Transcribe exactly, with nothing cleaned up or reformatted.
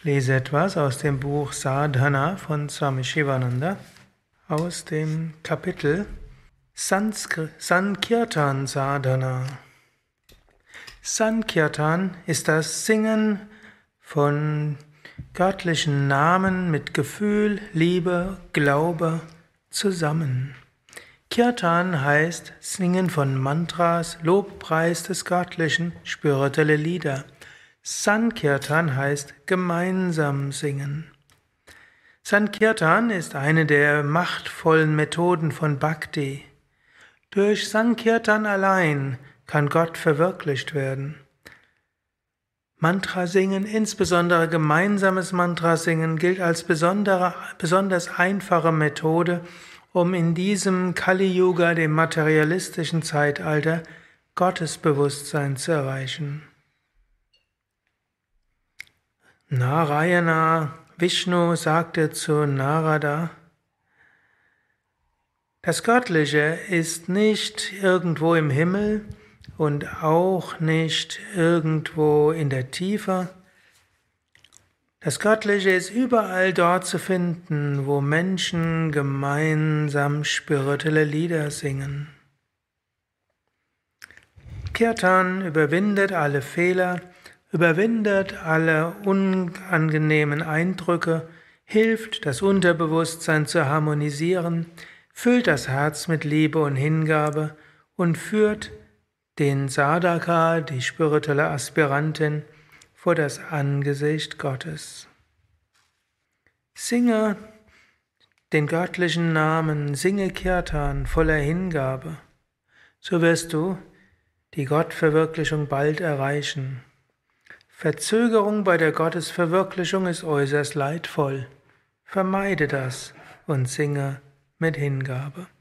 Ich lese etwas aus dem Buch Sadhana von Swami Shivananda, aus dem Kapitel Sanskr- Sankirtan Sadhana. Sankirtan ist das Singen von göttlichen Namen mit Gefühl, Liebe, Glaube zusammen. Kirtan heißt Singen von Mantras, Lobpreis des Göttlichen, spirituelle Lieder. Sankirtan heißt gemeinsam singen. Sankirtan ist eine der machtvollen Methoden von Bhakti. Durch Sankirtan allein kann Gott verwirklicht werden. Mantrasingen, insbesondere gemeinsames Mantrasingen, gilt als besondere, besonders einfache Methode, um in diesem Kali-Yuga, dem materialistischen Zeitalter, Gottesbewusstsein zu erreichen. Narayana, Vishnu, sagte zu Narada: Das Göttliche ist nicht irgendwo im Himmel und auch nicht irgendwo in der Tiefe. Das Göttliche ist überall dort zu finden, wo Menschen gemeinsam spirituelle Lieder singen. Kirtan überwindet alle Fehler, überwindet alle unangenehmen Eindrücke, hilft, das Unterbewusstsein zu harmonisieren, füllt das Herz mit Liebe und Hingabe und führt den Sadhaka, die spirituelle Aspirantin, vor das Angesicht Gottes. Singe den göttlichen Namen, singe Kirtan voller Hingabe, so wirst du die Gottverwirklichung bald erreichen. Verzögerung bei der Gottesverwirklichung ist äußerst leidvoll. Vermeide das und singe mit Hingabe.